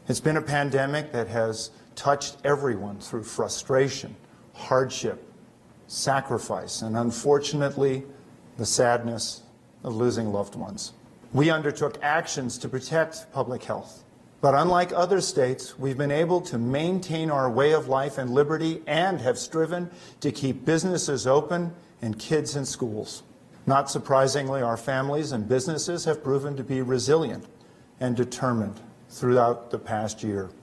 It's been a pandemic that has touched everyone through frustration, hardship, sacrifice, and unfortunately, the sadness of losing loved ones. We undertook actions to protect public health. But unlike other states, we've been able to maintain our way of life and liberty and have striven to keep businesses open and kids in schools. Not surprisingly, our families and businesses have proven to be resilient and determined throughout the past year.